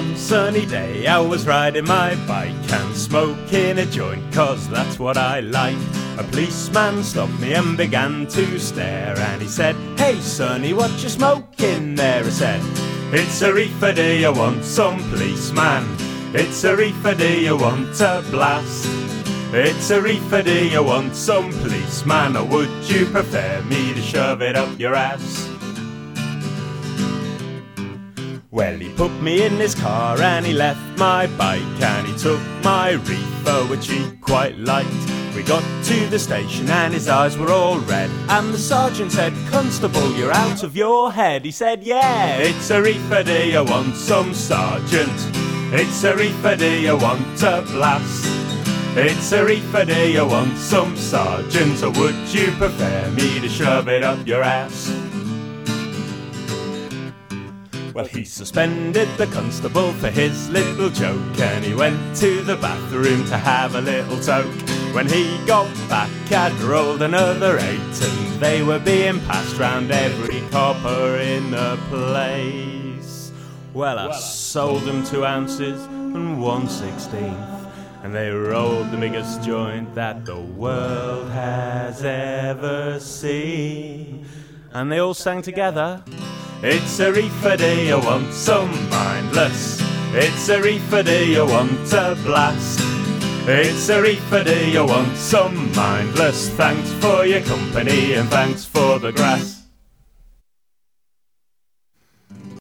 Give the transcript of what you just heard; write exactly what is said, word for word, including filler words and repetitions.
One sunny day I was riding my bike and smoking a joint, cause that's what I like. A policeman stopped me and began to stare, and he said, "Hey sonny, what you smoking there?" I said, "It's a reefer, do you want some, policeman? It's a reefer, do you want a blast? It's a reefer, do you want some, policeman? Or would you prefer me to shove it up your ass?" Well, he put me in his car and he left my bike, and he took my reefer, which he quite liked. We got to the station and his eyes were all red, and the sergeant said, "Constable, you're out of your head." He said, "Yeah, it's a reefer, do you want some, sergeant? It's a reefer, do you want a blast? It's a reefer, do you want some, sergeant? Or would you prefer me to shove it up your ass?" Well, he suspended the constable for his little joke, and he went to the bathroom to have a little toke. When he got back, I'd rolled another eight, and they were being passed round every copper in the place. Well, I sold them two ounces and one sixteenth, and they rolled the biggest joint that the world has ever seen. And they all sang together, "It's a reefer, do you want some, mindless? It's a reefer, do you want a blast? It's a reefer, do you want some, mindless? Thanks for your company and thanks for the grass."